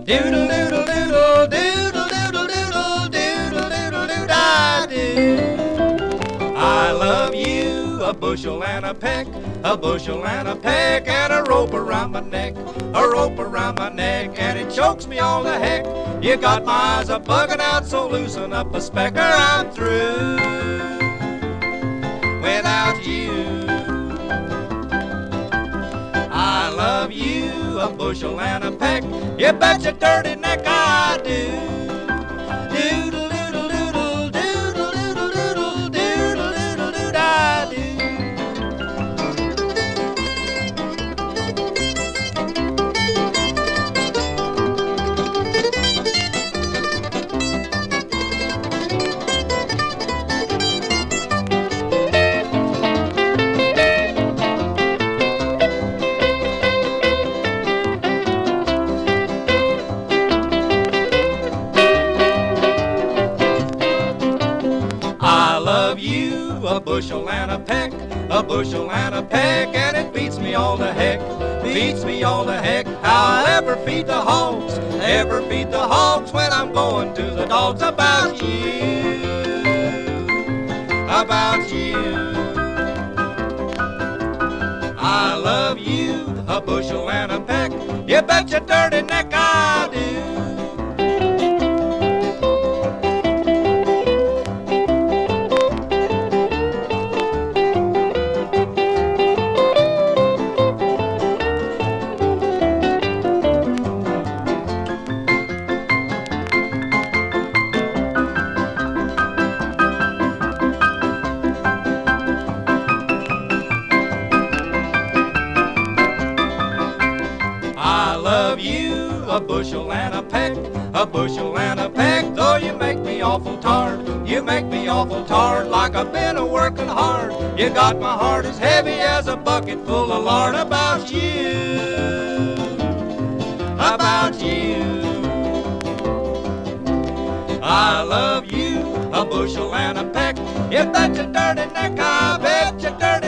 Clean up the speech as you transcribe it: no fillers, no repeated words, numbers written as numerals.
Doodle doodle doodle doodle doodle doodle doodle doodle doodle I do. I love you, a bushel and a peck, a bushel and a peck, and a rope around my neck, a rope around my neck, and it chokes me all the heck. You got my eyes a bugging out, so loosen up a speck or I'm through without you. I love you, a bushel and a peck, you bet your dirty neck I do. Doodle doodle doodle doodle doodle doodle doodle doodle doodle I do. I love you, a bushel and a peck, a bushel and a peck, and it beats me all the heck, beats me all the heck. How I'll ever feed the hogs, ever feed the hogs when I'm going to the dogs about you, about you. I love you, a bushel and a peck, you bet your dirty neck I do. I love you, a bushel and a peck, a bushel and a peck, though you make me awful tired, you make me awful tired, like I've been a-working hard. You got my heart as heavy as a bucket full of lard about you, about you. I love you, a bushel and a peck, you bet your dirty neck, I bet your dirty